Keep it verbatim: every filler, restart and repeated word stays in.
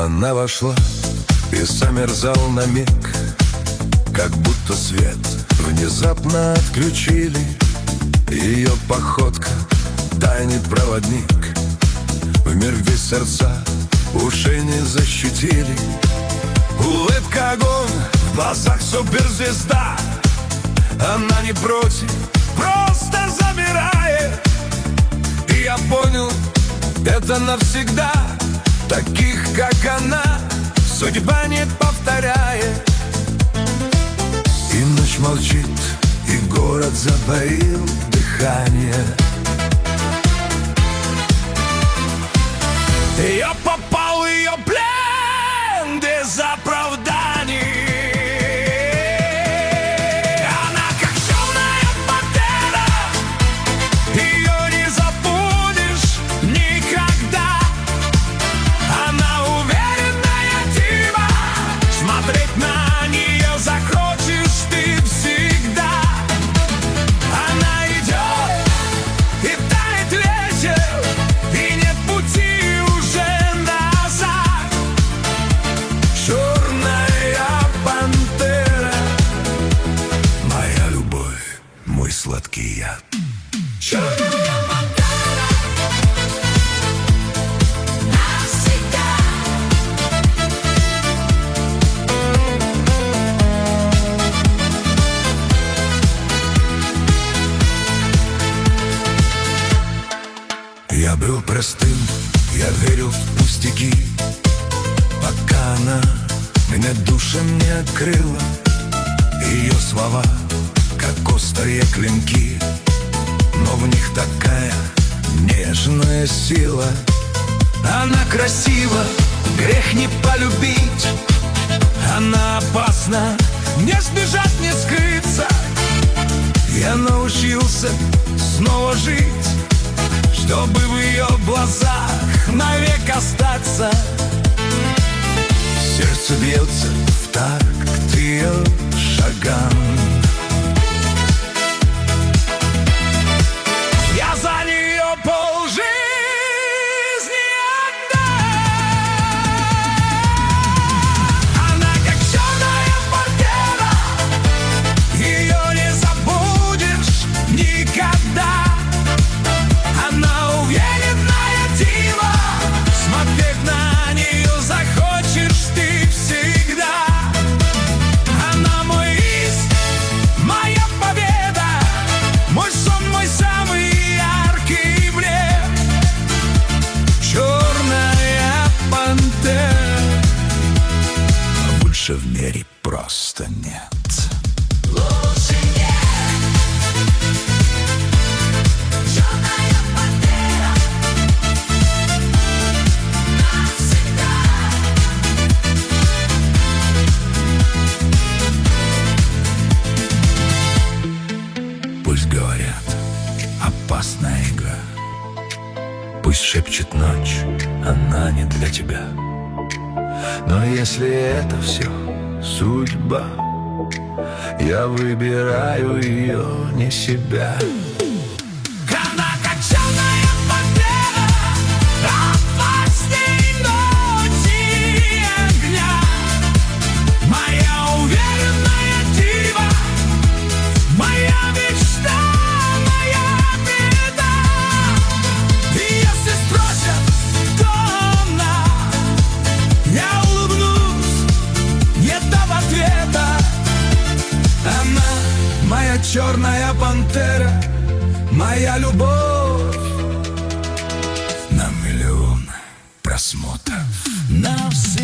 Она вошла и замерзал на миг, как будто свет внезапно отключили. Ее походка тайный проводник в мир, где сердца уши не защитили. Улыбка огонь, в глазах суперзвезда. Она не против, просто замирает. И я понял, это навсегда. Таких, как она, судьба не повторяет. И ночь молчит, и город затаил дыхание. Я попал в ее плен без оправданий. Она как черная пантера, ее не забудешь никогда. Она уверенная дива, смотреть на нее захочешь ты всегда. Она идет, и тает ветер, и нет пути. Сладкий яд. Черная пантера навсегда. Я был простым, я верил в пустяки, пока она меня душем не открыла. Ее слова как острые клинки, но в них такая нежная сила. Она красива, грех не полюбить. Она опасна, не сбежать, не скрыться. Я научился снова жить, чтобы в ее глазах навек остаться. Сердце бьется в такт ее шагам. Я за нее полжизни отдам. Она как черная пантера, ее не забудешь никогда. Она уверенная дива, смотреть на нее захочешь ты всегда. Она мой риск, моя победа, мой сон, мой самый больше в мире просто нет. Лучше нет. Черная пантера навсегда. Пусть говорят, опасная игра. Пусть шепчет ночь, она не для тебя. Но если это все судьба, я выбираю ее, не себя. Она как черная пантера, опасней ночи и огня. Моя уверенная дива, моя мечта, моя беда. И если спросят, кто она, я ответа. Она моя черная пантера, моя любовь на миллион просмотров навсегда.